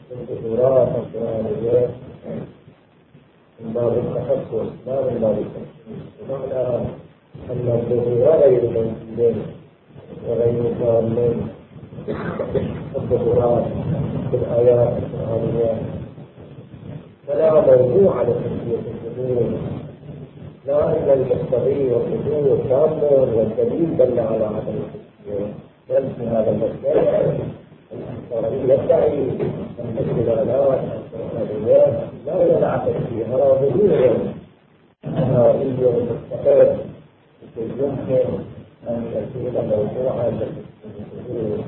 الظهورات القرآنية من باب التخصص لا من باب التخصيص، بمعنى أن الظهور غير موجودين وغير كاملين. الظهورات في الآيات القرآنية فلا موضوع لتسمية الظهور، لا أن المقتضي والظهور تام والدليل دل على عدم التسمية، بل في هذا المسألة الأنصاري يدعي أن الدلالات القرآنية لا ينعكس فيها ظهور نهائي مستقر يمكن أن يكون موضوعا للظهور.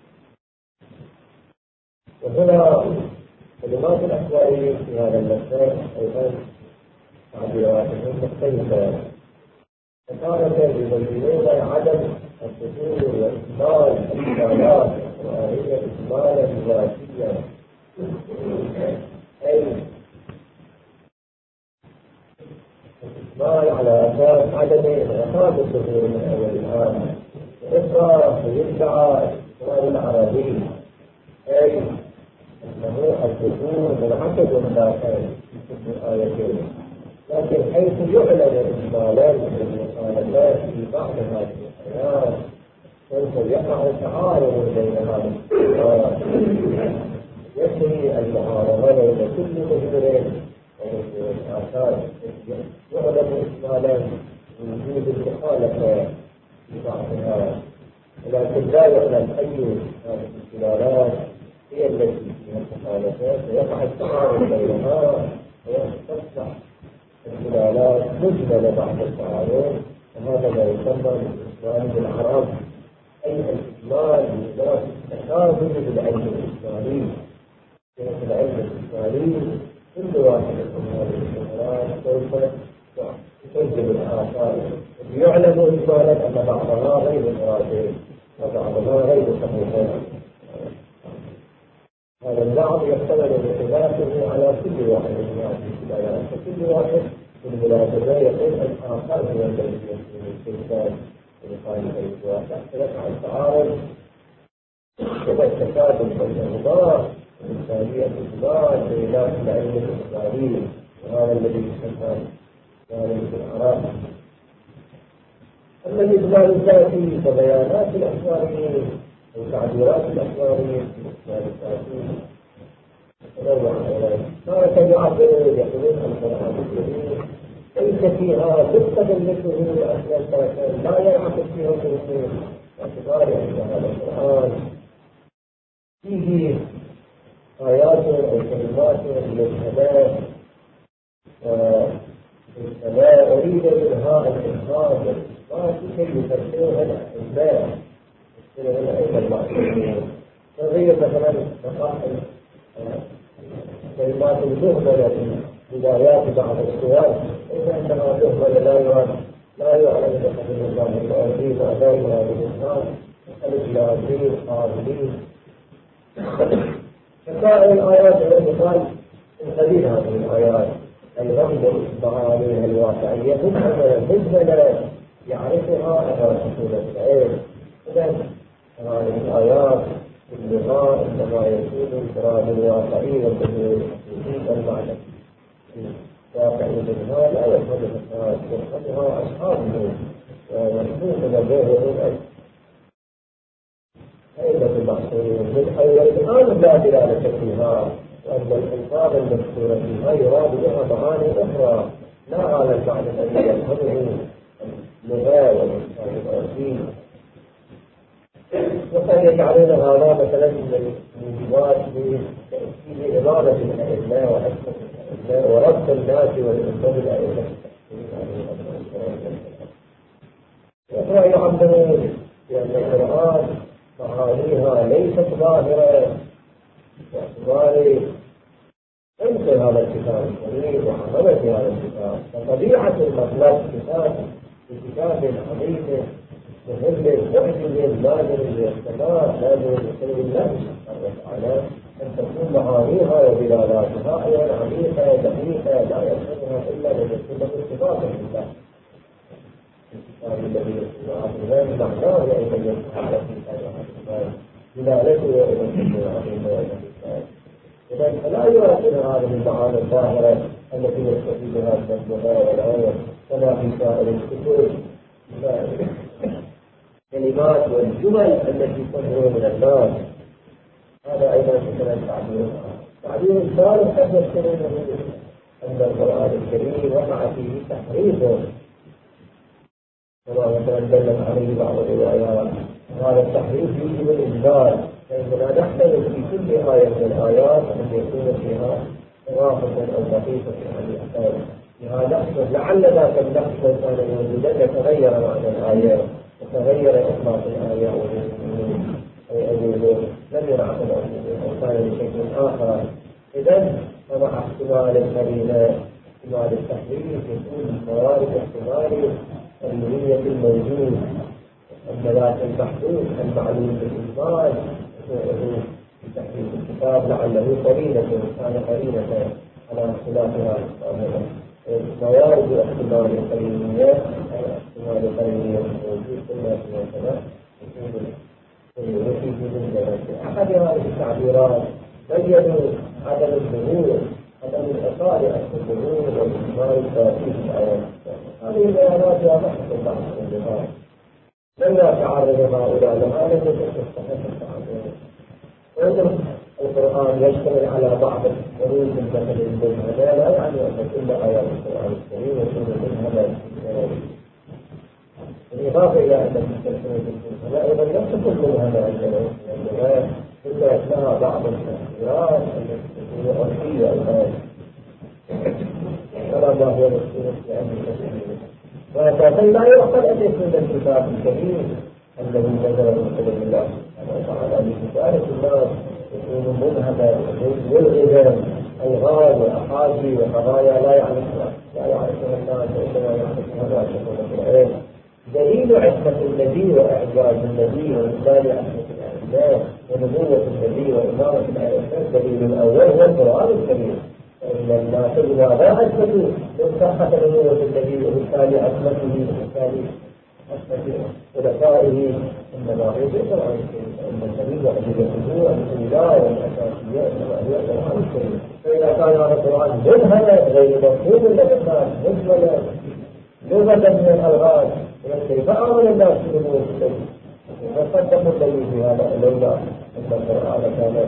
وهنا كلمات الأحواليين في هذا المسألة أيضا تعبيراتهم مختلفة، فتارة يبينون عدم الظهور وإكمال الدلالات القرآنية إكمالا ذاتيا، أي الإكمال على أساس عدم انعقاد الظهور من أول الآن، وإخرى يدعى الإكمال العربي، أي أنه الظهور منعقد داخل في آيتين، لكن حيث يعلن إجمالا المخالفات في بعض هذه الآيات سوف يقع تعارض بين هذه الآيات، يجري المعارضة بين كل ظهور وظهور آخر، يعلن إجمالا وجود المخالفة في بعضها، ولكن لا يعلم أي هذه الدلالات هي التي فيها المخالفات، ويقع التعارض بينها ويصبح الدلالات مجملة بعد التعارض، وهذا ما يسمى بالإجمال بالعرب، أي الإجمال بذات التشابه بالعلم الإجمالي. في العلم الإجمالي كل واحد من هذه الظهورات سوف تسجل الآثار، يعلم إجمالا أن بعضها غير مراد وبعضها غير صحيح. هذا البعض يحتمل انعكاسه على كل واحد من هذه الآيات، فكل واحد من الملاحظة يقول الآخر هو الذي يكون الإنسان ويقال الواقع، فيقع التعارض والتشابه بينهما الإنسانية الإجمال بذات العلم الإجمالي، وهذا الذي يسمى ذلك الإعراب. أما الإجمال الذاتي فبيانات الأحواليين وتعبيرات الأحواليين في الإجمال الذاتي تنوع تارة يعبرون يقولون القرآن الكريم ليس فيها نقطة مثله لأسباب لا ينعكس فيها الظهور، باعتبار أن هذا القرآن فيه آيات أو كلمات للسماء، والسماء أريد منها الإنهار والإثبات كي يفسرها الأحباء يفسرها الأئمة المعصومين، فهي مثلا مقاصد كلمات مهملة في بدايات بعض السور، إذا عندما مهملة لا يعلم بقدر الله الأرضي ولا يراد الإنسان الإجلاسين قابلين. فسائر الآيات المثال القليل هذه الآيات أي رمز معانيها الواقعية مجملة يعرفها الرسول العلم. إذا هذه الآيات اللغة عندما يكون الكلام الواقعي والدليل المعنى واقعي منها لا يفهمها يفهمها أصحابه ويكون لديهم أئمة المعصومين من حيث الآن لا دلالة فيها، وأن الألفاظ المذكورة فيها يراد بها معاني أخرى لا على المعنى الذي يفهمه اللغة والإنسان الأصيل. وقد يجعلون هذا مثلا من الموجبات في إضافة الأئمة وحكمة الأئمة ورد الناس والإنسان الأئمة، وأخرى يعبرون بأن القرآن معانيها ليست ظاهرة باعتبار أنت هذا الكتاب الكريم وحملة هذا الكتاب، فطبيعة المطلب كتاب حديث مهم معجز لازم للسماء لازم لقلب الله سبحانه وتعالى أن تكون معانيها ودلالاتها أيضا عميقة دقيقة لا يفهمها إلا من يكون ارتباطا بالله. الكتاب الذي يستطيع معناه أيضا يفهم في هذا الكتاب دلالته أيضا عظيمة. فلا يؤثر هذه المعاني الظاهرة التي يستفيدها التنبيه والعلم كما في سائر الكتب الكلمات والجمل التي تظهر من الناس. هذا أيضا مثل التعبير الثالث قد يذكرونه أن القرآن الكريم وقع فيه تحريف كما مثلا دلت عليه بعض الروايات. هذا التحريف يجب الإنذار، فإننا نحتمل في كل آية من الآيات أن يكون فيها إضافة أو لطيفة عن الأحكام. لهذا نحسب لعل ذاك اللحظة كان موجودا يتغير معنى الآيات وتغير إطلاق الآيات أو لم ينعقد أو كان بشكل آخر. إذن فمع احتمال القرينة احتمال التحريف يكون موارد احتمال النية الموجود أن ذاك المحدود المعلوم بالإجمال في تحريف الكتاب لعله قرينة كان قرينة على اختلافها موارد احتمال القرينية احتمال القرينية الموجود كلها في مثلا وفي أحد هذه التعبيرات بيّنوا عدم الظهور عدم الإطالة الظهور والإجمال التوفيق الآيات. هذه البيانات لا تحصل بعض الانضباط. لما تعرض هؤلاء لها لم يكن تستحق التعرض. وإن القرآن يشتمل على بعض الحروف المثل المبهمة لا يعني أن كل آيات القرآن الكريم يكون مبهمة. بالإضافة إلى أن الحروف المبهمة أيضا لم تكن مبهمة عندنا إلا لها بعض التأثيرات التي هي عرفية الآن ولا ما هو مسؤول في أمر التشريع. وأساسا لا يعقل أن يكون الكتاب الكريم الذي نزل من قبل الله سبحانه وتعالى لكتابة الناس يكون مبهما ملغما ألغاز وأحاجي وقضايا لا يعرفها الناس وإنما يعرفها الناس في العلم. دليل عصمة النبي وإعجاز النبي وإنزال عصمة الأنبياء ونبوة النبي وإمارة الأئمة الدليل الأول هو القرآن الكريم. فإن الناس إذا ما أثبتوا من صحة نبوة النبي وإنزال عصمته وإنزال عصمة خلفائه إنما هو القرآن الكريم. فإن النبي وعجزته والإله والأساسية إنما هو القرآن الكريم. فإذا كان هذا القرآن مبهما غير مفهوم للناس مجملا لغة من الألغاز كيف آمن الناس بنبوة النبي؟ وصدقوا النبي في هذا لولا أن القرآن كان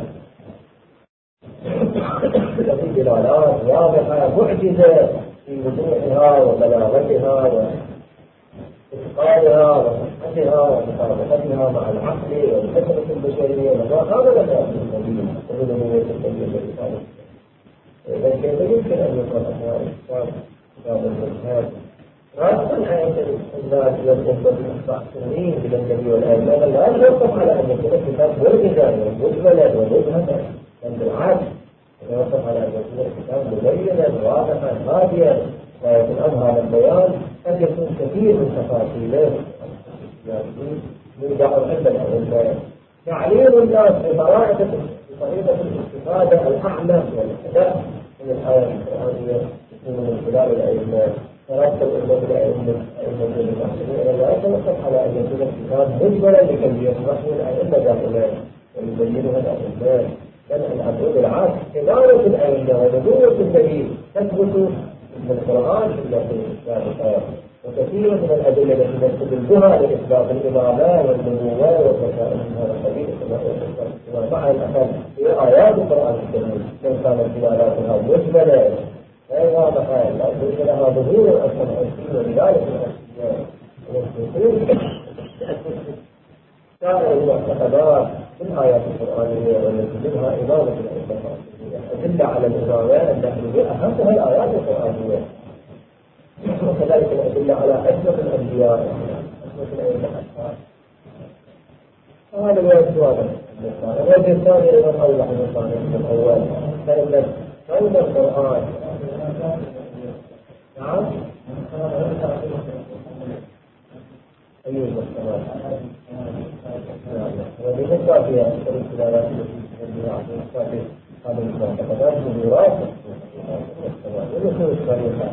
في دلالات واضحة معجزة في وضوحها وبلاغتها وإتقانها وصحتها ومطابقتها مع العقل والفكرة البشرية وما هذا الناس بالنبي وبنبوة النبي الذي كان. إذا كيف يمكن أن يكون أسماء كتاب المجهاد رأسا آية الناس والأمة المستحسنين إلى النبي والأئمة لا يوقف على أن يكون الكتاب مرجزا ومجملا ومبهما، بل بالعكس يوقف على أن يكون الكتاب مبينا واضحا هاديا ويكون أظهر البيان قد يكون كثير من تفاصيله من بعض الأئمة تعليم الناس بطريقة الاستفادة الأعلى والأداء من الآيات القرآنية من خلال الأئمة. فرابط الأمة بالأئمة لا يتوقف على أن يكون الكتاب مجملا لكي يشرحه الأئمة داخله ويبينها الأئمة، بل الأمر بالعكس إدارة الأئمة ونبوة النبي تثبت من القرآن في الإسلام. وكثير من الأدلة التي نستدل بها لإثبات الإمامة والنبوة والمسائل من هذا القبيل مع الأقل في آيات القرآن الكريم إن كانت دلالاتها مجملة غير واضحة لا بد لها ظهور التنعيم ولذلك الأشياء والنصوص سائر المعتقدات في الآيات القرآنية والتي منها إمامة الأئمة أدلة على الإمامة التي أهمها الآيات القرآنية، وكذلك الأدلة على عصمة الأنبياء عصمة الأئمة الأشخاص. هذا الوجه واضح. الوجه الثاني أيضا أوضح من الأول فإن كون القرآن نعم أيوة وبالنسبة فيها الاختلافات التي هذه المعتقدات والوراثة والنصوص الصريحة.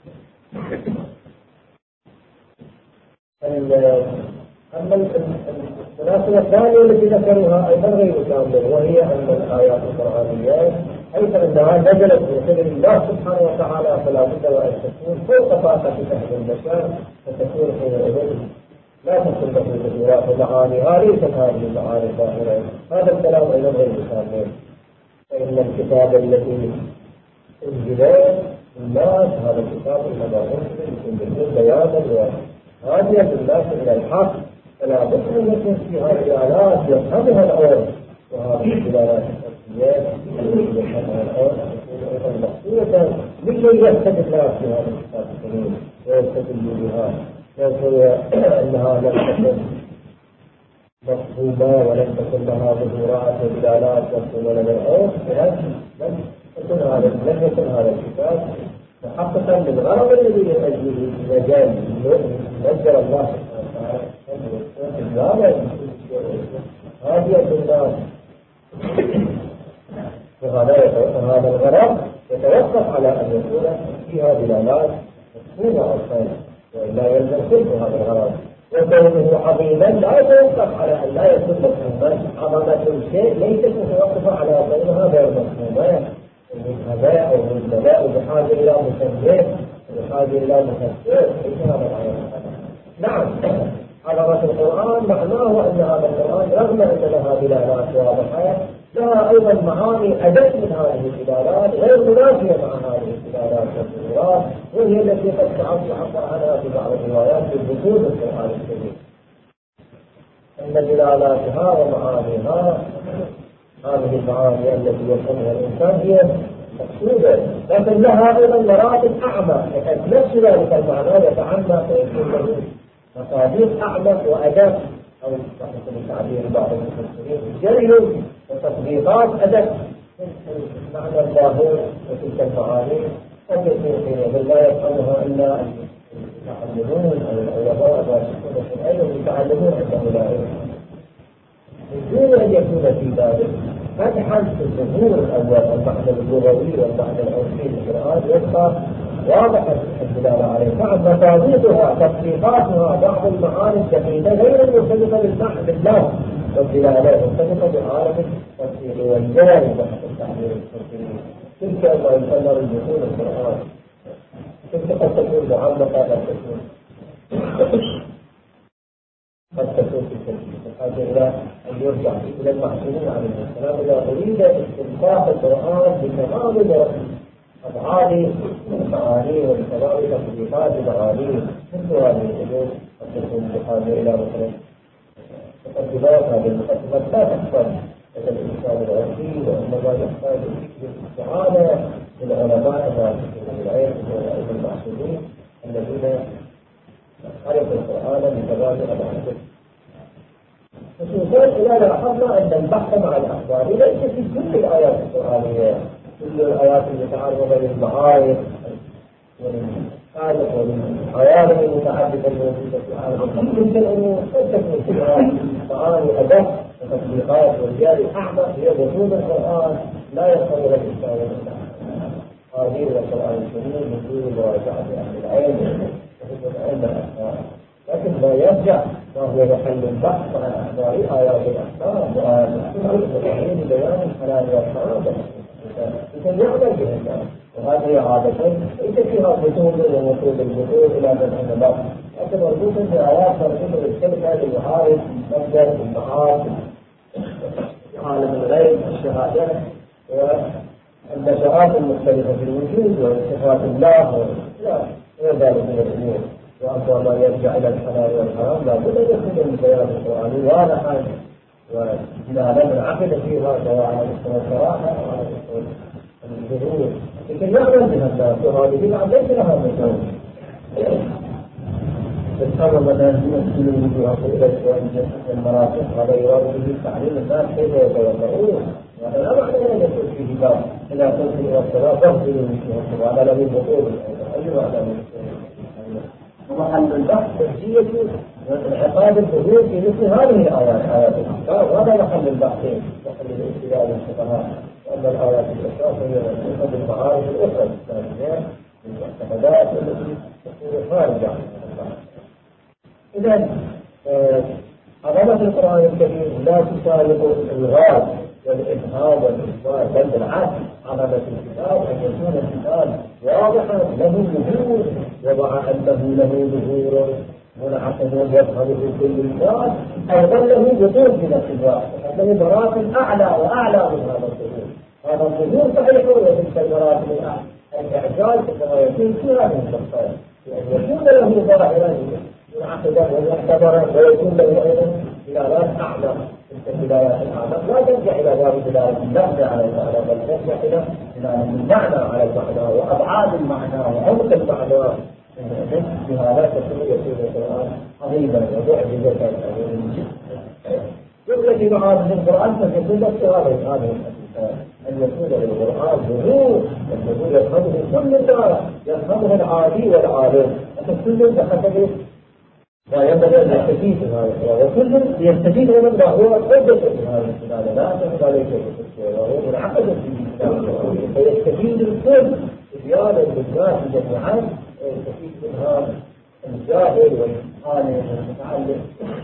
أما المناسبة الثانية التي ذكروها أيضا غير كاملة، وهي أن الآيات القرآنية حيث أنها نزلت من قبل الله سبحانه وتعالى فلا بد وأن تكون فوق طاقة فهم البشر، فتكون حينئذ لا تكون له ظهورات ومعانيها ليست هذه المعاني الظاهرة. هذا الكلام أيضا غير سامي، فإن الكتاب الذي أنزل الناس هذا الكتاب إنما أنزل بيانا وهاديا للناس إلى الحق، فلا بد أن يكون فيها دلالات يفهمها العرف، وهذه الدلالات الأصلية يفهمها العرف تكون أيضا مقصودة لكي يهتدي الناس في هذا الكتاب الكريم ويستدلوا بها، ويقول أنها لم تكن مفهومة ولم تكن لها ظهورات ودلالات مفهومة لدى العرف، لم يكن هذا الكتاب محققا للغرض الذي من اجله مجال نزل الله سبحانه وتعالى هذه الدلالات، وهذا الغرض يتوقف على ان يكون فيها دلالات مفهومه اصلا، والا يلزم كل هذا الغرض. وكونه عظيما لا يتوقف على ان لا يكون مفهوما، عظمه الشيء ليست متوقفه على كونها غير مفهومه هذا أو مبتدأ بحاجة إلى مسمى بحاجة إلى مفسر. نعم عظمة القرآن معناه أن هذا القرآن رغم أن لها دلالات واضحة لها أيضا معاني أدق من هذه الدلالات غير منافية مع هذه الدلالات والظهورات، وهي التي قد تعبر عنها في بعض الروايات في بطول القرآن الكريم، أن دلالاتها ومعانيها هذه المعاني التي يفهمها الإنسان هي مقصودة، لكن لها أيضا مراتب أعمق، بحيث نفس ذلك المعنى يتعمق ويكون له مصادر أعمق وأدق، أو بحسب تعبير بعض المفسرين جري وتطبيقات أدق معنى الظاهر وتلك المعاني قد يكون حينئذ لا يفهمها إلا المتعلمون أو العلماء الراسخون في العلم يتعلمون أنه لا يفهم من دون أن يكون في ذلك فتحا في الظهور الأول المعنى اللغوي والمعنى العرفي للقرآن يبقى واضحا الدلالة عليه، بعد مصادرها تطبيقاتها بعض المعاني الدقيقة غير المرتبطة بالمعنى بالله والدلالة، مرتبطة بعالم التفسير والجاري بحث التعبير التفسيري، تلك ما يسمى بالدخول القرآن، تلك قد تكون معلقة قد تكون في التفسير بحاجة إلى أن يرجع إلى المعصومين عليه السلام إذا أريد استنباط القرآن بتمام أفعال المعاني وبتمام تطبيقات المعاني، كل هذه الأمور قد تكون بحاجة إلى مثلا مقدمات، هذه المقدمات لا تحتاج إلى الإنسان العرفي، وإنما يحتاج استعانة بالعلماء الراسخين بالعلم والمعصومين الذين عرفوا القرآن بتمام أبعاده. خصوصا إذا لاحظنا أن البحث مع الأخبار ليس في كل الآيات القرآنية، كل الآيات المتعرضة للمعارف والخالق والعوالم المتعددة الموجودة في العالم، تلك الأمور قد تكون فيها معاني أدق وتطبيقات والجاري أعمق هي وجود القرآن لا يصل إلى الإنسان هذه القرآن الكريم من دون مراجعة أهل العلم وهم العلم الأخبار، لكن لا يرجع وهو محل البحث عن أخبار آيات الأحكام وآيات التوحيد بيان الحلال والحرام لكن يعمل بها الناس، وهذه عادة ليس فيها بطول ومطول البطول إلى من النظر، لكن مربوطة بآيات مربوطة بالشركة للمعارف المصدر المعارف عالم الغيب الشهادات والنشآت المختلفة في الوجود وصفات الله وذلك من الأمور. وأما ما يرجع إلى الحلال والحرام لا بد أن يكون البيان القرآني واضحا ودلالا منعقدة فيها سواء على مستوى الصراحة أو على مستوى الظهور، لكن يعمل بها الناس وهذه بعد ليس لها مجال. بالطبع مثلا يمثلون بها قلة المراتب هذا يراد به تعليم الناس كيف يتوضؤون، وهذا لا معنى أن يكون فيه باب إذا قلت إلى الصلاة فاغسلوا وجوهكم هذا له بطول أي معنى من ومحل البحث تجزية انعقاد الحدود في مثل هذه الآيات آيات الأحكام، وهذا محل البحثين محل الاستدلال للفقهاء، وأما الآيات الأخرى فهي مرتبطة بالمعارف الأخرى الإسلامية بالمعتقدات التي تكون خارجة عن البحث. إذا عظمة القرآن الكريم لا تسالق الإلغاز والإبهام والإثبات، بل بالعكس عظمة الكتاب أن يكون الكتاب واضحا له ظهور، وضع أنه له ظهور منعقد يفهمه كل الناس، أيضا له ظهور في نفس الوقت، له مراتب أعلى وأعلى من هذا الظهور. هذا الظهور صحيح وتلك المراتب الأعلى. الإعجاز كما يكون في هذه الشخصية، بأن يكون له ظاهرا منعقدا ومعتبرا، ويكون له أيضا دلالات أعلى. تلك الدلالات الأعلى لا ترجع إلى باب دلالة اللفظ على المعنى، بل ترجع إلى دلالة المعنى على المعنى وأبعاد المعنى وعمق المعنى. بهذا يكون القرآن عظيما ومعجزة يبلغ معاني القرآن فتكون هذا أن يكون القرآن ظهور، الظهور يفهمه كل الناس، يفهمه العادي والعالم، كل بحسب ما ينبغي أن يستفيد من هذا القرآن، وكل يستفيد من ما هو قدس من هذا القرآن، لا تفهم عليه وهو منعقد في القرآن، فيستفيد الكل زيادة للناس جميعا، يستفيد منها الجاهل والعالم والمتعلم.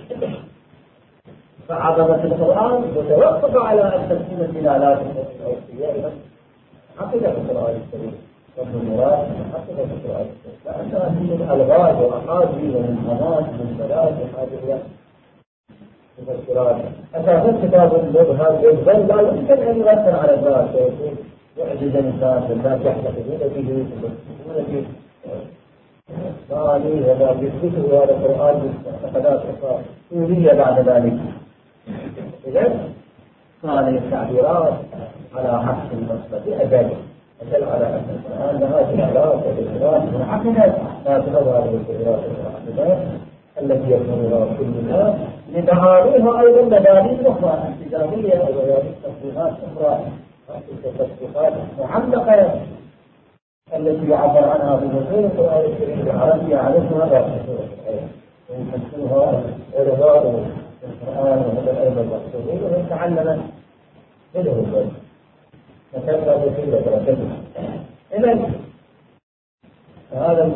فعظمة القرآن متوقفة على أن تكون الدلالات الأوصية حقيقة القرآن الكريم، والمراد حقيقة القرآن الكريم، لأنها هي الألغاز وأحادي ومنهمات ومنزلات وهذه مفسرات. أساسا كتاب مبهم جدا لا يمكن أن يؤثر على الناس ويكون يعجز الناس والناس يحتفظون به ويستفيدون به. ثاني وما يثبته هذا القرآن بمعتقدات أصولية بعد ذلك. إذن هذه التعبيرات على عكس المصدر أدل على أن القرآن لها دلالات وتفسيرات منعقدة، لا تظهر هذه التفسيرات المنعقدة التي يفهمها كل الناس لمعانيها أيضا مبادئ أخرى احتجاجية ومبادئ تفسيرات أخرى، التفسيرات معلقة التي يعبر عنها في نصوص القرآن الكريم العربية عرفها لا ويفسرها علماء القرآن وهم أيضا المقصودين وهم تعلم منهم ذلك فكذا بسيطة وكذا. إذن هذا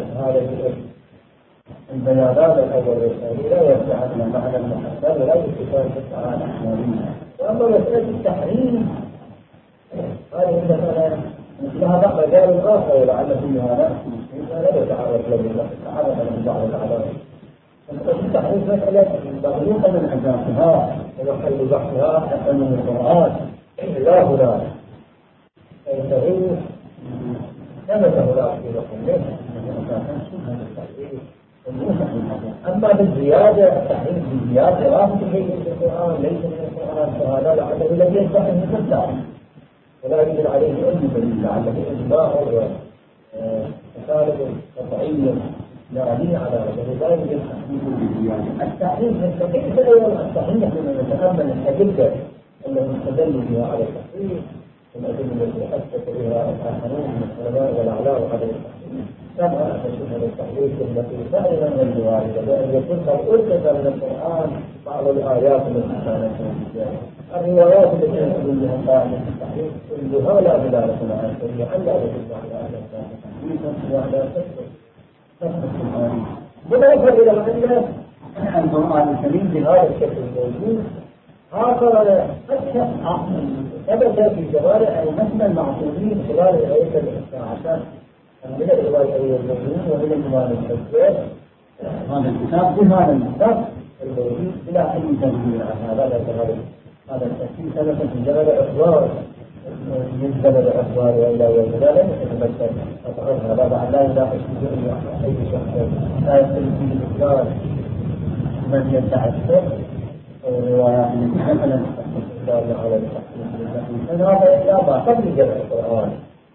البيانات الأول والثاني لا يرجع إلى معنى المحسن ولا يستفاد بالتعالى أحوالية. وأما مسألة التحريم هذه مثلا مثلها بقى مجال آخر ولعل فيها نفس لا يتعرض له تعرض له بعض العلامات. التحريم مسألة مغلوطة من أساسها ومحل بحثها حتى من القرآن لا هناك. فإنه ثبت هناك في محله أما بالزيادة التحريم بالزيادة لا تجي في القرآن ليس من القرآن، فهذا لعله الذي يدعي المثل ولا يجب عليه أي دليل، لعله إجماع وتسالب قطعي نادي على هذا لا يوجد تحريم بالزيادة. التحريم يستطيع أيضا التحريم لما نتأمل الأدلة التي استدلوا بها على التحريم والأدلة التي أثبت بها الآخرون من العلماء والأعلام على التحريم، كما تشبه التحريم التي سائرا من الواردة بأن يكون قد أثبت من القرآن بعض الآيات التي كانت موجودة. الروايات التي يقول بها قائمة التحريم كلها لا دلالة لها شريعة لا يدل على أن كان تحريفا وعلى تثبت الحديث. بالإضافة إلى أن القرآن الكريم بهذا الشكل الموجود آخر ثبت في شوارع المسلم المعصومين خلال الآية الساعتان من الإمام الموجود ومن الإمام الحجاج هذا الكتاب بهذا الكتاب الموجود بلا أي تغيير عن هذا التفسير ثبت في جبل عثمان من جبل عثمان وإلى يومنا لم يتمثل قطعا هذا بعد لا يناقش في أي شخص لا يختلف فيه الإسلام من يدعي السر والروايات التي حملت الإسلام على التحقيق هذا لا ما قبل جمع القرآن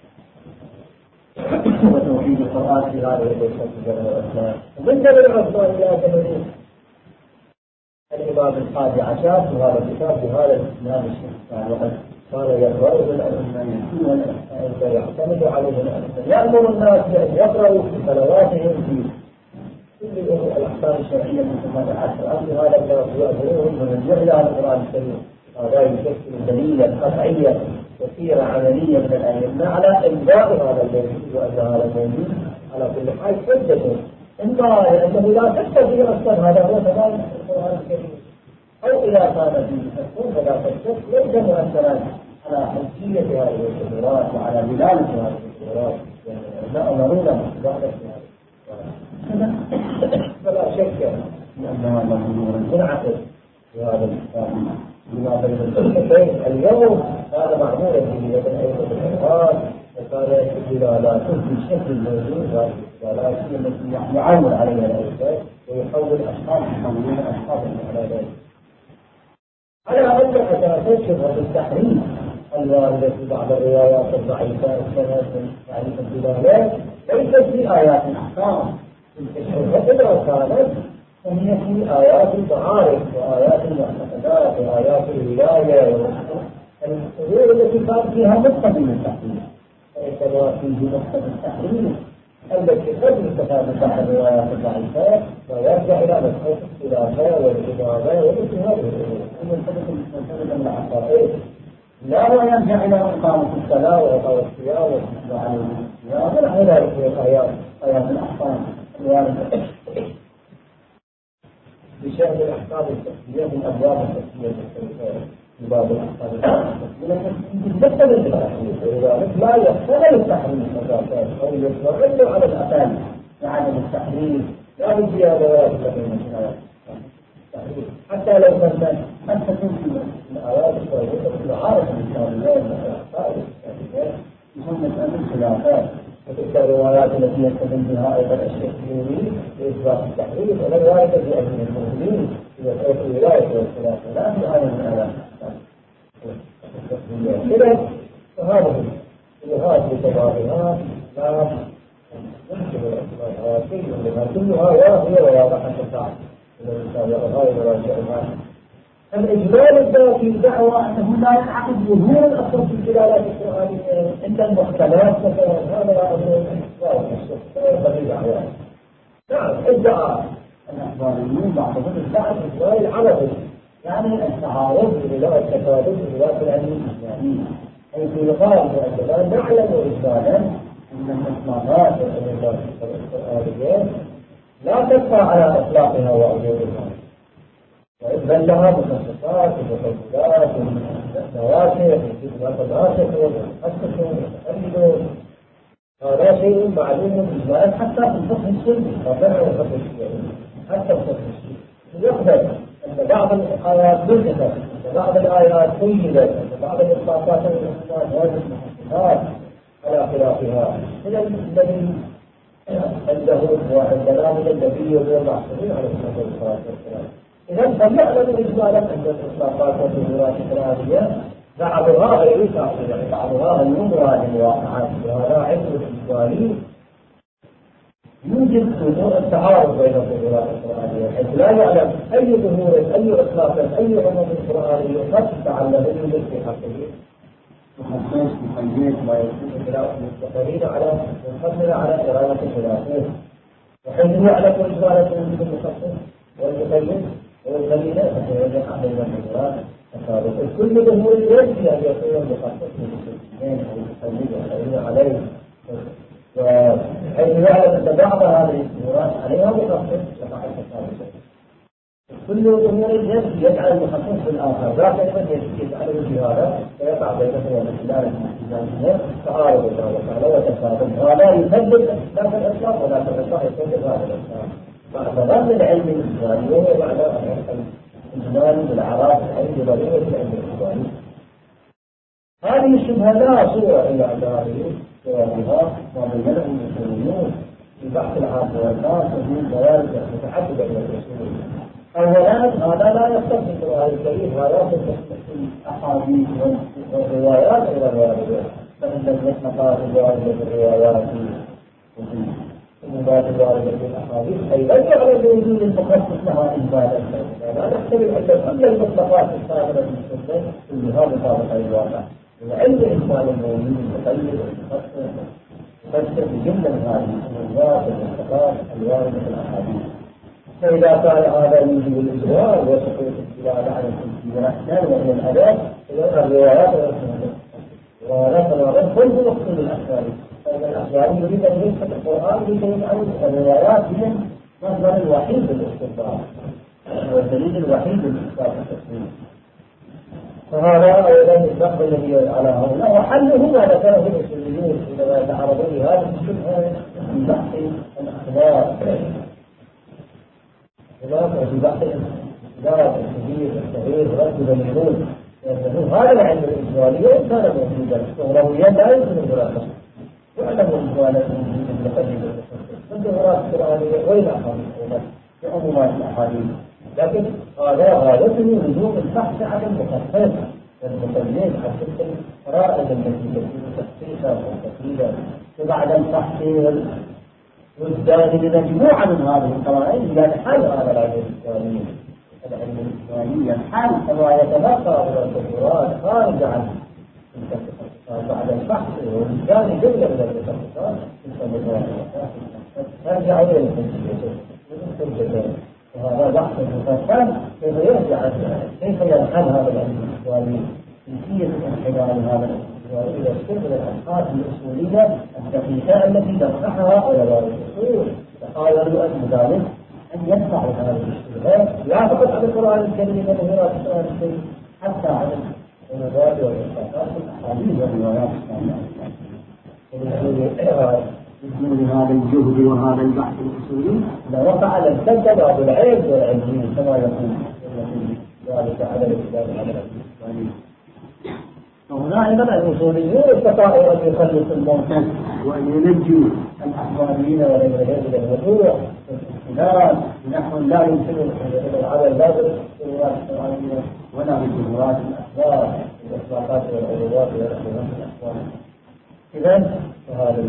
وتوحيد القرآن في هذه القصة جمع الإسلام ومن جمع العثمان إلى جمع الإمام الحادي عشر في هذا الكتاب بهذا الإسلام الشيخ وقد كان يقرأ بالأئمة يعتمد عليه الأئمة يأمر الناس بأن يقرأوا في صلواتهم في كل الأحكام الشرعية من ثمان العشر أمر هذا الناس يأمرهم بالرجوع إلى القرآن الكريم. هذا يشكل دليلا قطعيا وسيرة عملية من الأئمة على إلغاء هذا الموجود وأن هذا الموجود على كل حال حجة إما لأنه لا تستطيع أصلا هذا هو تمام القرآن الكريم أو إذا كان فيه تكون فلا تكون ليس مؤثرا على حجية هذه التغييرات وعلى دلالة هذه التغييرات، لا أمرنا بعد فلا شك أن هذا الأمور منعقد في هذا الكتاب بما بين الحديثين. اليوم هذا معمول به لدى أئمة الأوقات، وكان دلالاته بشكل موجود، هذه الدلالات هي التي يعول عليها الأوقات ويحول يحولون أشخاص على ذلك. على أن أساسا شبهة التحريم الواردة في بعض الروايات الضعيفة السند من تعريف الدلالات ليست في آيات الأحكام، الشبهة كانت وهي في آيات المعارف وآيات المعتقدات وآيات الولاية والأمور التي كان فيها مقتضى التحريم، فإنما فيه مقتضى التحريم التي قد يستفاد من بعض الروايات الضعيفة ويرجع إلى مسألة الخلافة والإمامة ومثل هذه الأمور منتبه من العقائد، لا ويرجع إلى إقامة الصلاة وإقامة الصيام والحفظ على الصيام ونحو ذلك من الآيات، آيات الأحكام الواردة بشأن الأحكام التفسيرية من أبواب التفسير في باب الأحكام التفسيرية بالتحريم، ولذلك لا يحتمل التحريم أساسا أو يستغل على الأقل لعدم التحريم لا بزيادة من التحريم، حتى لو كانت قد تكون في الآيات الكويسة في العارف الإسلامية والعقائد الإسلامية يهم مسألة الخلافات وتلك الروايات التي يستدل بها أيضا الشيخيين لإثبات التحريم ولا رواية في أهل المسلمين في مسألة الولاية والخلافة لا في هذه الآيات كذا. فهذه الجهات بتبعها لا يمكن الأسماء كلها كلها واضحة وواضحة التعب إذا الإنسان يرغب ويراجعها. الإجمال الذاتي دعوة أنه لا ينعقد ظهور الأصل في الدلالات القرآنية عند المحكمات مثلا، هذا أمر واضح غريب أحيانا. نعم ادعى الأخباريون بعضهم ادعى إجمال العربي يعني التعارض إلى التفاوت إلى العلم الإسلامي، حيث يقال بأننا نعلم إجمالا أن الإطلاقات والعلومات القرآنية لا تبقى على إطلاقها وعمومها، وإذن لها مخصصات ومخصصات ونواسخ وفي نواسخ ومتحدثون هذا شيء معلوم بالذات حتى في الفقه السني وفرع الفقه الشيعي. حتى الفقه الشيعي يقبل أن بعض الآيات نزلت وبعض الآيات قيدت وبعض الإطلاقات والإحسانات هذه المخصصات على خلافها. إذا الذي عنده وعندنا من النبي والمعصومين عليه الصلاة والسلام إذا فليعلم إجمالا أن الإطلاقات والظهورات القرآنية بعضها غير كافر، يعني بعضها غير مراد الواقعات، وهذا علم الإجمالي يوجد ظهور التعارض بين الظهورات القرآنية، حيث لا يعلم أي ظهور أي إطلاق أي عموم قرآني قد تعلم يوجد في حقه مخصص مقيد ما يكون خلاف مستقرين على منقسمة على قراءة الخلافات، وحيث يعلم إجمالا يوجد المخصص والمقيد والقليلة فسيجب علينا الإجراء الثالث. كل ظهور يجب أن يكون المخصص بالاستثناء أو القليل عليه، وحيث يعلم أن بعض هذه الظهورات عليها مخصص يقع التفاوت. كل ظهور يجب يجعل المخصص بالآخر ذات أيضا يجعله بهذا فيقع بينه وبين الاحتمالية تعارض الله تعالى وتفاوت. هذا يثبت لا في الإطلاق ولا في الإطلاق يثبت هذا الإطلاق مع ظن العلم الإسلامي وهو معنى الإجمال بالعراف العلم ضرورة العلم الإسلامي. هذه الشبهة لا صورة إلا هذه صورها وبينها المسلمون في بحث العام والناس وفي موارد متعددة من الرسول. أولا هذا لا يختص بالقرآن الكريم، هذا يختص بالأحاديث والروايات إلى الواردة، فإن المطلقات الواردة في الروايات وفي المبادئ الواردة في الأحاديث أيضا يعلم بوجود المخصص لها إجمالا. لا نحتمل أن كل المطلقات الصادرة من السنة كلها مطابقة للواقع، وعلم إجمال الموجود المقيد والمخصص يفسر بجملة من هذه الروايات والمطلقات الواردة في الأحاديث. فإذا كان هذا يوجب الإجمال وسقوط الدلالة على التمثيل والأحسان وهي الأداة إلى الروايات والروايات كل مقصود الأحسان، فإن الأحسان يريد أن يثبت القرآن لكي يجعل الروايات هي المصدر الوحيد للاستنباط والدليل الوحيد لإثبات التفسير. فهذا أيضا النقد الذي على هؤلاء وحله ما ذكره الأصوليون حينما يتعرضون لهذه الشبهة في بحث الأخلاق. هناك في بحث الإسلام الكبير الصغير رد دليلون لأنه هذا العلم الإجمالي وإن كان موجودا الأولويات لا يمكن المناقشة. يعلم الإجمالات من المقدمة الدورات القرآنية وإلى آخره في عمومات الأحاديث، لكن هذا غايته لزوم البحث عن المخصص والمقيد عن تلك الفرائض التي تكون تخصيصا وتفصيلا. وبعد البحث والزاد لمجموعة من هذه القرائن ينحل هذا العلم الإسلامي. العلم الإسلامي ينحل كما يتلقى من التطورات خارج عنه بعد البحث والزاد جملة من المخصصات ترجع إلى الحجية. وهذا بحث مفصل كيف يرجع كيف ينحل هذا العلم الإسلامي كيفية انحلال هذا الإسلامي إلى الشغل الأشخاص الأصولية الدقيقة التي تطرحها علماء الأصول. تحاولوا أن ذلك أن يدفعوا هذه الشبهات لا فقط عن القرآن الكريم وغيرات القرآن الكريم حتى عن النظام والإسقاطات والأحاديث والروايات الإسلامية. بدون هذا الجهد وهذا البحث الأصولي لوقع لارتد بعض العلم والعلمين كما يقول ذلك على الإسلام على الإسلام. وهنا أيضا الأصوليون استطاعوا أن يخلصوا المعتز وأن ينجوا الأحواليين والغيرين من الوضوح والاختلاف بنحو لا يمكن العمل لا بالروايات القرآنية ولا بالظهورات الأخبار والإطلاقات والعروضات والأحوال الأخبار. إذن فهذا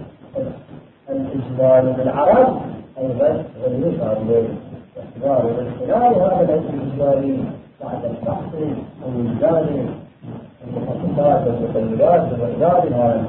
الإجمال بالعرب أيضا يشعر بالاختبار والخلال هذا العلم الإجمالي بعد البحث والإنزال المخصصات والمقيدات والإنزال هذا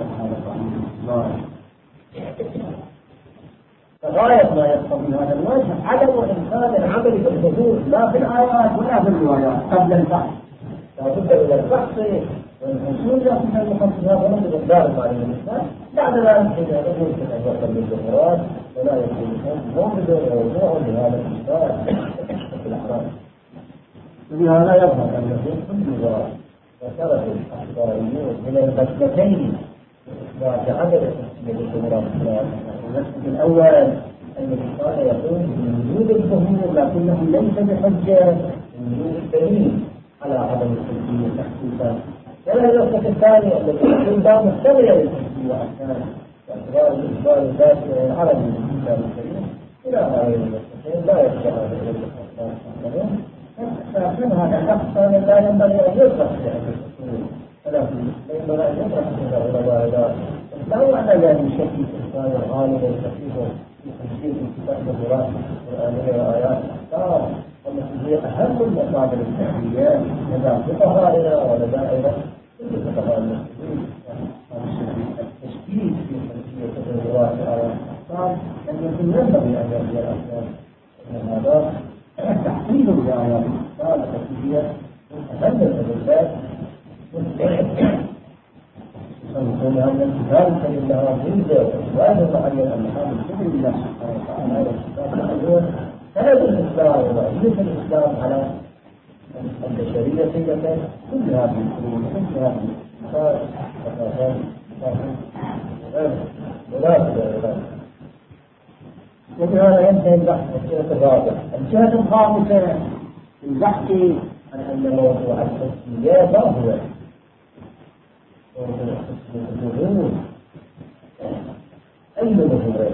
فغاية ما يقتضي هذا الوجه عدم إمكان العمل بالحدود لا في الآيات ولا في الروايات قبل البحث. لابد من البحث والحصول إلى المخصصات ونجد مقدار المعلومات الإنسان بعد ذلك يمكن أن يصل للظهورات ولا يكون موجود وموضوع لهذا الإشكال في الأحرار. ولهذا يظهر أن يكون كل ظهور وترك الأخباريون من المسلكين إثبات عدم تسمية الظهورات المسلك الأول الذي كان يقول بوجود الظهور لكنه ليس بحجة وجود الدليل على عدم التسمية تحقيقا. ولا المسلك الثاني الذي يكون لا مستمع للتسمية أحيانا باعتبار الإخبار الذاتي العربي بالكتاب الكريم إلى هذين المسلكين لا يخشى هذا الإخبار. لكن هذا الشخص لا ينبغي أن يطرح في هذه الأصول ولكن لا ينبغي أن يطرح في العلماء ذلك. لا معنى يعني شك في الإنسان الغالب والخفيف في تفسير كتاب القرآن والآيات وآيات الأحكام التي هي أهم المصادر التحليلية لدى فقهائنا ولدى أيضا كل فقهاء المسلمين. التشكيك في خلفية الروايات وآيات الأحكام أن يكون ينبغي أن يرجع الأحكام من هذا تحصيل الآيات الأحكام التي هي أهم الأدلات يقول أن الكتاب الكريم لها ميزة وإثبات معين أن هذا الكتاب لله سبحانه وتعالى هذا الكتاب معين سند الإسلام ومعية الإسلام على البشرية سيدة كل هذه القرون كل هذه الثقافات مناسبة إلى وبهذا ينتهي البحث الجهة الرابعة. الجهة الخامسة في البحث عن أن موضوع التسمية ما هو الظهور أي ظهور.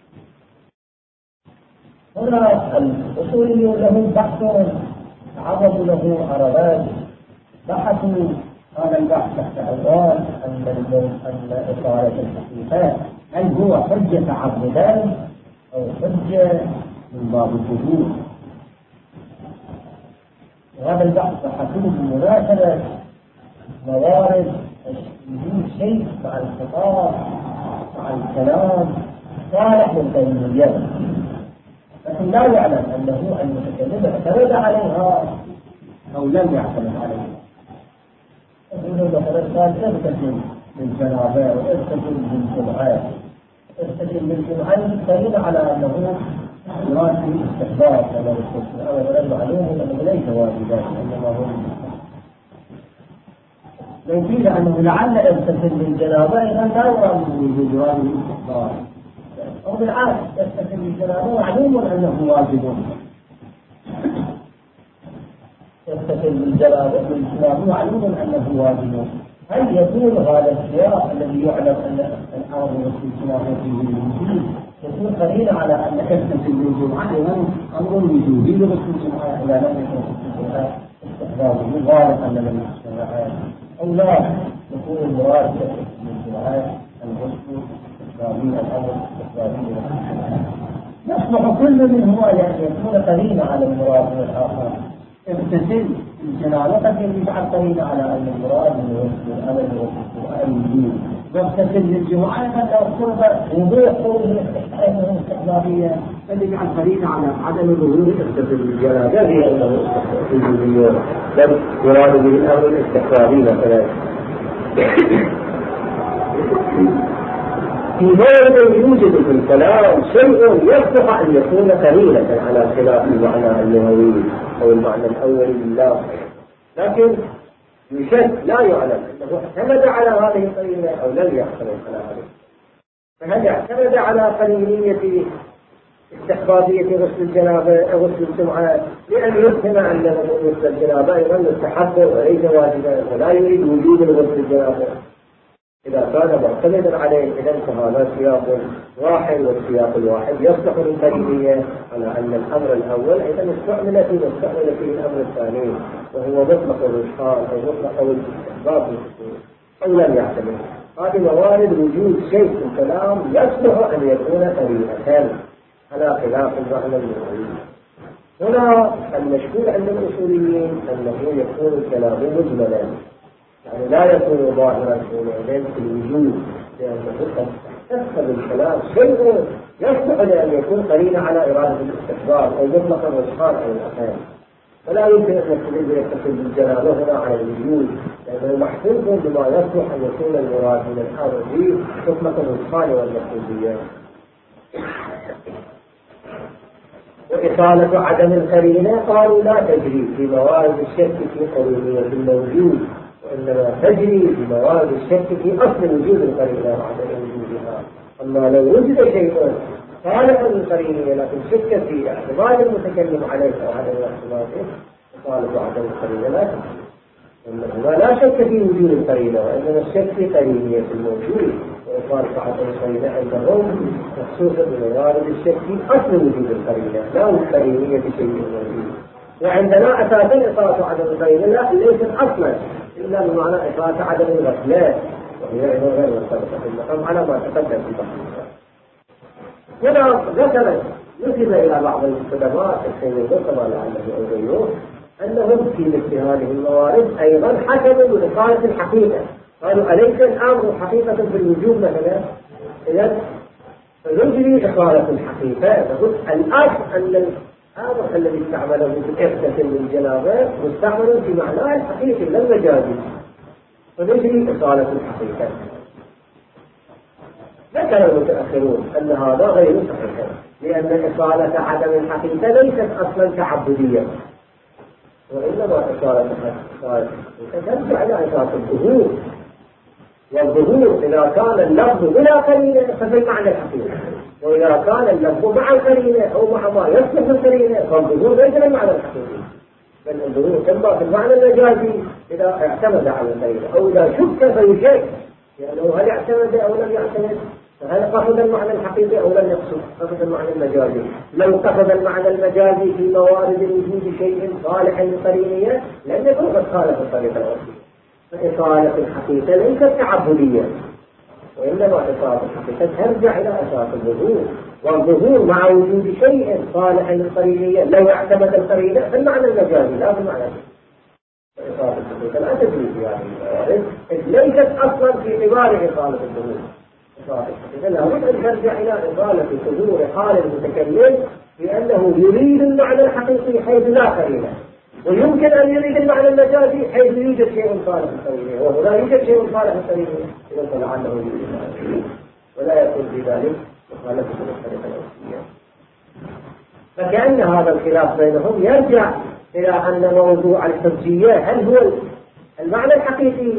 هنا الأصوليون لهم بحث عرضوا له عربات بحثوا هذا البحث تحت عنوان أن إقالة الحقيقة هل هو حجة عرضان أو حجة من باب الظهور. وهذا البحث بحثوه بمناسبة موارد وجود شيء مع الخطاب مع الكلام صالح للتنمية لكن لا يعلم أنه المتكلم اعتمد عليها أو لم يعتمد عليها. يقولون مثلا قال ارتكب للجنابة وارتكب للجمعة ارتكب للجمعة دليل على أنه يراد في استحباب ولا الاستثناء ولا المعلوم أنه ليس واجبا إنما هو لو قيل أنه لعل يغتسل بالجنابة إذا لا يراد بوجود هذه الاستحباب، أو بالعكس يغتسل بالجنابة معلوم أنه واجب. يغتسل بالجنابة معلوم أنه واجب. هل يكون هذا السياق الذي يعلم أن الأمر والاستثناء فيه الوجود يكون قرينا على أن يغتسل بالجمعة أمر وجودي لغسل الجمعة إذا لم يكن استحبابه غالبا لم يستطع أو لا يكون المراد بالجمعة الغسل استحبابي الأمر استحبابي يصلح كل منهما لأن يكون قرينا على المراد من الآخر. اغتسل الجنابة قد يجعل قرينا على أن المراد من الأمر والوجود، واغتسل للجمعة قد يصير وضوح قوله استحبابية قد يجعل قرينا على عدم ظهور اغتسل للجنابة هي أنه استحبابية بل يراد به الأمر الاستحبابي مثلا. في موضع يوجد في الكلام شيء يصلح أن يكون قليلا على خلاف المعنى اللغوي أو المعنى الأولي لله، لكن يشد لا يعلم أنه اعتمد على هذه القرينة أو لم يعتمد على هذه. فهل اعتمد على قرينية استحبابية غسل الجنابة غسل الجمعة لأن يفهم أن غسل الجنابة أيضا مستحب وليس واجبا ولا يريد وجود غسل الجنابة؟ إذا كان معتمدا عليه إذا فهذا سياق واحد، والسياق الواحد يصلح للقرينية على أن الأمر الأول أيضا استعمل فيه الأمر الثاني وهو مطلق الإشهار أو مطلق الاستحباب أو لم يعتمد. هذه موارد وجود شيء في الكلام يصلح أن يكون قرينة على خلاف المعنى اللغوي. هنا المشهور عند الأصوليين أنه يكون الكلام مجملا، يعني لا يكون ظاهرا حينئذ في الوجود، لأنه قد تفهم الكلام شيء يصلح لأن يكون قرينا على إرادة الاستحباب أو مطلقا والإشهار أو الأحيان، فلا يمكن أن يتصل بالجنابة هنا على الوجود، لأنه محفوظ بما يصلح أن يكون المراد من الأمر فيه مطلقا والإشهار والمحفوظية. وإصالة عدم القرينة قالوا لا تجري في موارد الشك في قرينية الموجود، وإنما تجري في موارد الشك في أصل وجود القرينة وعدم وجودها. أما لو وجد شيء خالف القرينة لكن شك في احتمال المتكلم عليه أو عدم احتماله إصالة عدم القرينة لا تجري، إنما لا شك في وجود القرينة وإنما الشك في قرينية الموجود. وإصالة عدم القرينة عندهم مخصوصة بموارد الشك في أصل وجود القرينة لا القرينية شيء موجود. وعندنا أساسا إصالة عدم القرينة ليست أصلا إلا بمعنى إثبات عدم الغفلات، وهي أيضا غير مرتبطة بالمقام على ما تقدم في البحث. هنا مثلا نسب إلى بعض القدماء السيد كما لعله أو غيره أنهم في مثل هذه الموارد أيضا حكموا بإقالة الحقيقة، قالوا أليس الأمر حقيقة في الوجود مثلا؟ إذا فنجري إقالة الحقيقة. نقول الأصل أن الأمر الذي استعمله في اغتسل بالجنابة مستعمل في معناه الحقيقي لا المجازي، فنجري إصالة الحقيقة. ذكر المتأخرون أن هذا غير صحيح، لأن إصالة عدم الحقيقة ليست أصلا تعبدية، وإنما إصالة الحقيقة ترجع إلى أساس الظهور، والظهور إذا كان اللفظ بلا قرينة ففي معنى الحقيقة، وإذا كان اللفظ مع القرينة أو مع ما يصلح القرينة فالظهور ليس المعنى الحقيقي، بل الظهور تنبع في المعنى المجازي إذا اعتمد على القرينة، أو إذا شك فيشك، لأنه هل اعتمد أو لم يعتمد، فهل قصد المعنى الحقيقي أو لم يقصد قصد المعنى المجازي. لو قصد المعنى المجازي في موارد وجود شيء صالح للقرينية لم يكن قد خالف الطريقة الأصلية. فإصالة الحقيقة ليست تعبدية، وإنما إصالة الحقيقة ترجع إلى أساس الظهور، والظهور مع وجود شيء صالح للقرينية لو اعتمد القرينة فالمعنى المجازي لا بالمعنى. إصالة الحقيقة لا تجري في هذه الموارد، ليست أصلا في عبارة إصالة الظهور. إذا لابد أن ترجع إلى إصالة ظهور حال المتكلم بأنه يريد المعنى الحقيقي حيث لا قرينة، ويمكن أن يريد المعنى المجازي حيث يوجد شيء صالح للقرينة، وهو لا يوجد شيء صالح للقرينة إذا فلعله يريد ولا يكون في ذلك مخالفة للطريقة الأصلية. فكأن هذا الخلاف بينهم يرجع إلى أن موضوع الحجية هل هو المعنى الحقيقي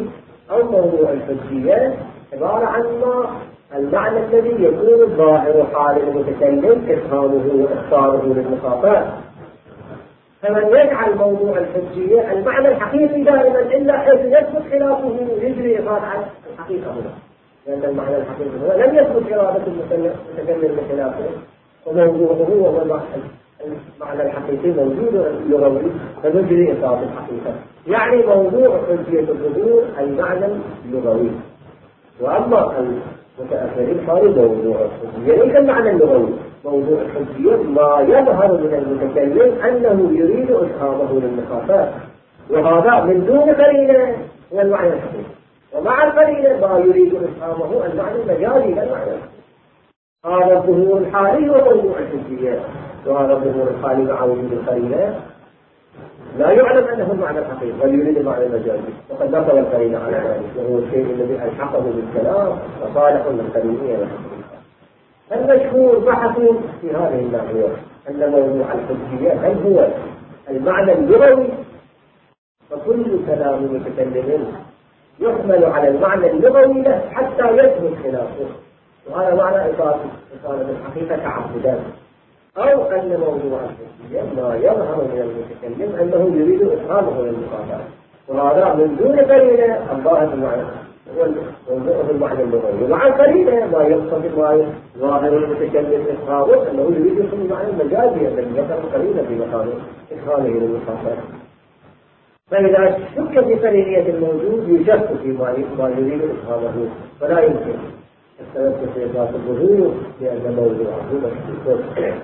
أو موضوع الحجية عبارة عن المعنى الذي يكون ظاهر حال المتكلم إفهامه وإخباره للمخاطب. فمن يجعل موضوع الحجية المعنى الحقيقي دائما إلا حيث يثبت خلافه يجري إفادة عن الحقيقة هنا، لأن المعنى الحقيقي هو لم يثبت إرادة المتكلم بخلافه، وموضوعه هو المعنى الحقيقي موجود لغوي فنجري إفادة الحقيقة. يعني موضوع حجية الظهور المعنى اللغوي، وأما المتأخرين قالوا موضوع الحجية ليس المعنى اللغوي. موضوع الحجية ما يظهر من المتكلم أنه يريد إفهامه للمخاطب، وهذا من دون قرينة هو المعنى الحقيقي، ومع القرينة ما يريد إفهامه المعنى المجازي للمعنى. هذا الظهور الحالي هو موضوع الحجية، وهذا الظهور الحالي مع وجود القرينة لا يعلم أنه المعنى الحقيقي بل يريد المعنى المجازي، وقد نقل القرينة على ذلك، وهو الشيء الذي ألحقه بالكلام وصالح للقرينة. المشهور بحثوا في هذه الناحية أن موضوع الحجية هل هو المعنى اللغوي، فكل كلام متكلم يحمل على المعنى اللغوي له حتى يثبت خلافه، وهذا معنى إصالة الحقيقة تعبدا. أو أن موضوع الحجية ما يظهر من المتكلم أنه يريد إفهامه للمخاطب، وهذا من دون قرينة الظاهر المعنى وموضوعه المعنى اللغوي، ومع القرينة ما يقصد ظاهر المتكلم إفهامه أنه يريد يفهم المعنى المجازي الذي ذكر القرينة في مقام إفهامه للمخاطب. فإذا شك في قرينية الموجود يشك فيما يريد إفهامه، فلا يمكن التوسل في إثبات الظهور لأن موضوعه مشكوك.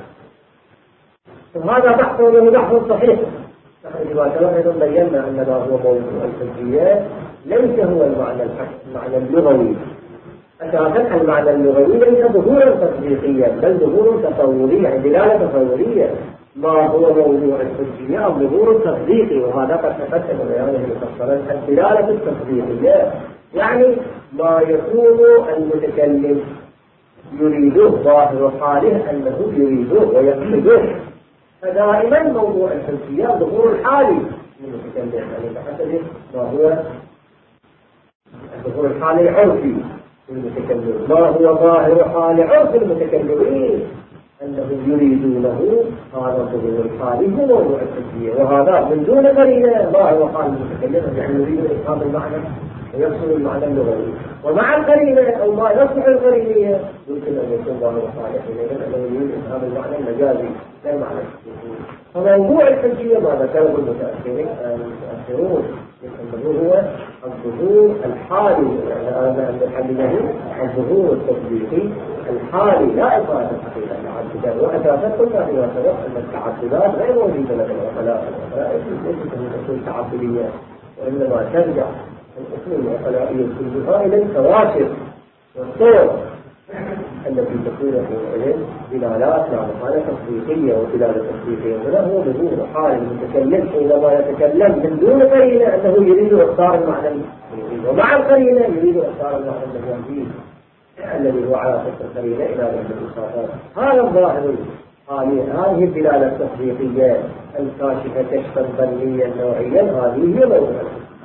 وهذا بحث له بحث صحيح. نحن كما أيضا بينا أن ما هو موضوع الحجية ليس هو المعنى اللغوي. أساسا المعنى اللغوي ليس ظهورا تصديقيا بل ظهور تصوري، يعني دلالة تصورية. ما هو موضوع الحجية أو ظهور تصديقي، وهذا قد تقدم بيانه مفصلا. الدلالة التصديقية يعني ما يكون المتكلم يريده ظاهر حاله أنه يريده ويقصده. فدائما موضوع الحجية ظهور الحالي للمتكلم، يعني بحسب ما هو الظهور الحالي العرفي للمتكلم، ما هو ظاهر حال عرف المتكلمين أنه يريدونه. هذا الظهور الحالي هو موضوع الحجية، وهذا من دون قرينة ظاهر حال المتكلم يعني يريد إفهام المعنى ويقصد المعنى اللغوي، ومع القرينة أو ما يصلح القرينية يمكن أن يكون ظاهر صالح لأنه يريد إفهام المعنى المجازي لا المعنى الحقيقي. فموضوع الحجية ما ذكره المتأخرون أنه هو الظهور الحالي، يعني هذا نحلله الظهور التطبيقي الحالي لا إفادة الحقيقة التعددات. وأساسا قلنا فيما سبق أن التعددات غير موجودة لدى العقلاء، ليست من أصول تعددية، وإنما ترجع الأصول العقلائية كلها إلى الكواشف والصور التي تكون في العلم دلالات لا محالة تصديقية ودلالة تصديقية. هنا هو ظهور حال المتكلم حينما يتكلم من دون قرينة أنه يريد إخطار المعنى المجازي، ومع القرينة يريد إخطار المعنى المجازي الذي هو على فكرة القرينة إلى ذلك الإخطار. هذا الظاهر هذه الدلالة التصديقية الكاشفة كشفا ظنيا نوعيا هذه هي موضوع.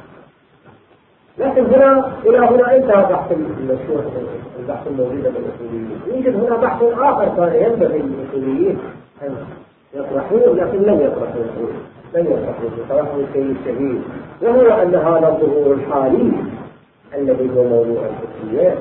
لكن هنا إلى هنا انتهى بحث المشهور البحث الموجود للأصوليين. يوجد هنا بحث آخر كان ينبغي للأصوليين أن يطرحوه لكن لم يطرحوه بصراحة الشيء الشديد، وهو أن هذا الظهور الحالي الذي هو موضوع الحجية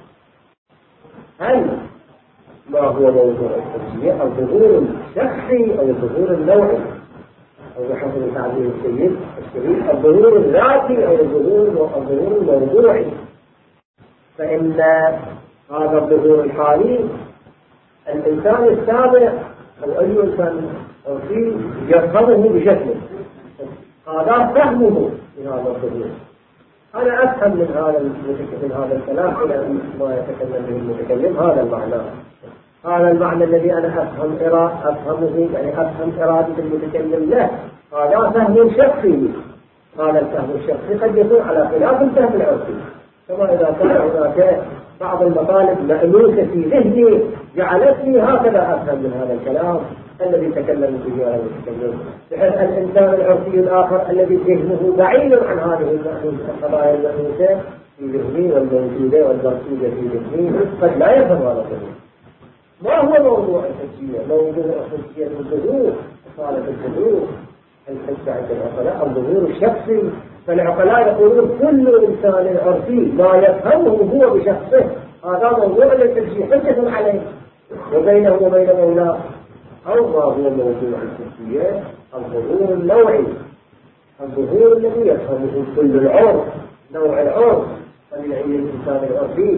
هل ما هو موضوع الحجية الظهور الشخصي أو الظهور النوعي أو بحسب تعبير السيد الشريف الظهور الذاتي أو الظهور الموضوعي. فإن هذا الظهور الحالي الإنسان السابق أو أي إنسان أو شيء يفهمه بشكله، هذا فهمه لهذا الظهور. أنا أفهم من هذا الكلام إلى ما يتكلم به المتكلم هذا المعنى الذي أنا أفهمه يعني أفهم إرادة المتكلم له، هذا فهم شخصي. هذا الفهم الشخصي قد يكون على خلاف الفهم العرفي، كما إذا كان هناك بعض المطالب مألوفة في ذهني جعلتني هكذا أفهم من هذا الكلام الذي تكلم به هذا المتكلم، بحيث الإنسان العرفي الآخر الذي ذهنه بعيد عن هذه القضايا المأنوسة في ذهني والموجودة والمرصودة في ذهني قد لا يفهم هذا الظهور. ما هو موضوع الحجية؟ موضوع الحجية الظهور، إصالة الظهور. الحجة عند العقلاء الظهور الشخصي، فالعقلاء يقولون كل إنسان عرفي ما يفهمه هو بشخصه هذا موضوع للحجية، حجة عليه وبينه وبين مولاه. أو ما هو موضوع الحجية؟ الظهور النوعي، الظهور الذي يفهمه كل العرف، نوع العرف الذي الإنسان العرفي،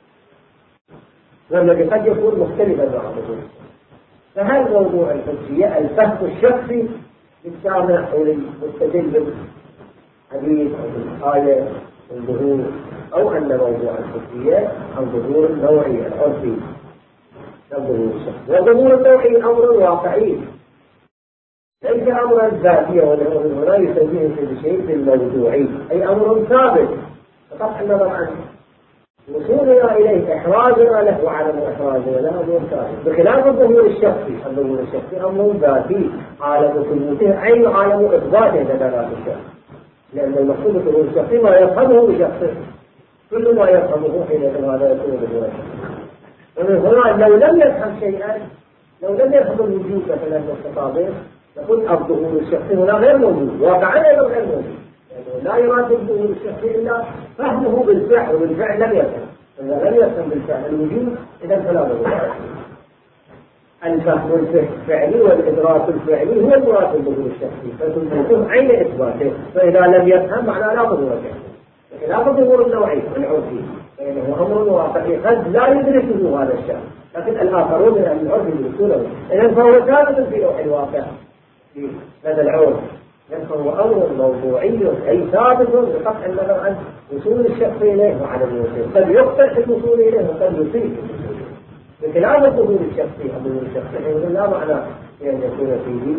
والذي قد يكون مختلفا مع الظهور. فهل موضوع الحجية الفهم الشخصي للسامع أو للمستدل بالحديث أو بالآية الظهور، أو أن موضوع الحجية الظهور النوعي العرفي الظهور الشخصي؟ والظهور النوعي أمر واقعي ليس أمرا ذاتيا، ولا يسميه في شيء بالموضوعي، أي أمر ثابت بقطع النظر عنه. وصولنا إليه إحراجنا له وعدم إحراجنا له أمر ثابت، بخلاف الظهور الشخصي. الظهور الشخصي أمر ذاتي، عالم ثبوته أي عالم إثباته لدلالة الشخص، لأن المقصود بالظهور الشخصي ما يفهمه بشخصه، كل ما يفهمه حينئذ هذا يكون ظهور الشخصي. ومن هنا لو لم يفهم شيئا، لو لم يفهم الوجود مثلا المستطابق، نقول الظهور الشخصي هنا غير موجود، واقعا أيضا غير موجود، يعني لا يراد الظهور الشخصي إلا فهمه بالفعل، والفعل لم يفهم. إذا لم يفهم بالفعل الوجود إذا فلا ظهور. الفهم الفعلي والإدراك الفعلي هو المراد بالظهور الشخصي، فتثبته عين إثباته، فإذا لم يفهم معناه لا ظهور شخصي. خلاف الظهور النوعي العرفي فإنه أمر واقعي قد لا يدركه هذا الشخص، لكن الآخرون من أهل العرف يدركونه، إذن فهو ثابت في لوح الواقع في هذا العرف، فهو أمر موضوعي أي ثابت بقطع النظر عن وصول الشخص إليه وعدم الوصول، قد يقطع في الوصول إليه وقد يصيب بخلاف الظهور الشخصي. الظهور الشخصي حين لا معنى أن يكون فيه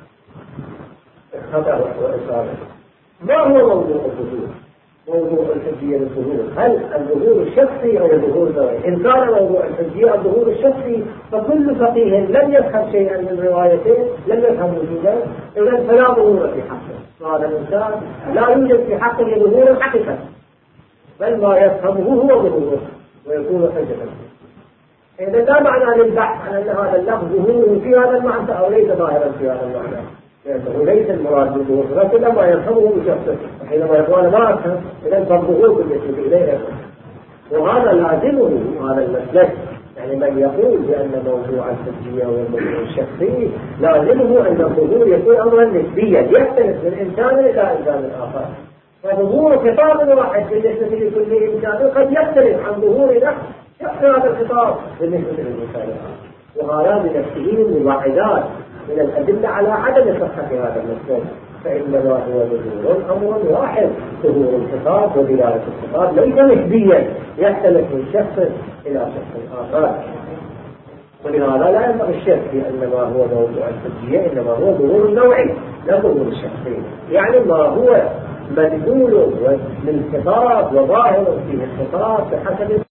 خطأ وإصابة. ما هو موضوع الظهور؟ موضوع الحجية للظهور، هل الظهور الشخصي أو الظهور النوعي؟ إن كان موضوع الحجية الظهور الشخصي فكل فقيه لم يفهم شيئا من روايته لم يفهم وجوده، إذن فلا ظهور في حقه. هذا الإنسان لا يوجد في حقه ظهور حقيقة، بل ما يفهمه هو ظهوره ويكون حجة. إذا لا معنى للبحث عن أن هذا اللفظ ظهوره في هذا المعنى أو ليس ظاهرا في هذا المعنى، لأنه ليس المراد بالظهور، ولكن ما يفهمه بشخصه، وحينما يقول ما أفهم إذا فالظهور بالنسبة إليه. وهذا لازمه هذا المسلك، يعني من يقول بأن موضوع الحجية والموضوع الشخصي لازمه أن الظهور يكون أمرا نسبيا يختلف من إنسان إلى إنسان آخر، فظهور خطاب واحد بالنسبة لكل إنسان قد يختلف عن ظهور شخص هذا الخطاب بالنسبة للإنسان الآخر. وهذا بنفسه من الواحدات من الأدلة على عدم صحة هذا المسلك، فإنما هو ظهور أمر واحد، ظهور الخطاب ودلالة الخطاب ليس نسبيا يختلف من شخص إلى شخص آخر. ولهذا لا ينبغي الشك في أن ما هو موضوع الحجية إنما هو ظهور نوعي لا ظهور الشخصي، يعني ما هو مدلول من خطاب وظاهر فيه الخطاب بحسب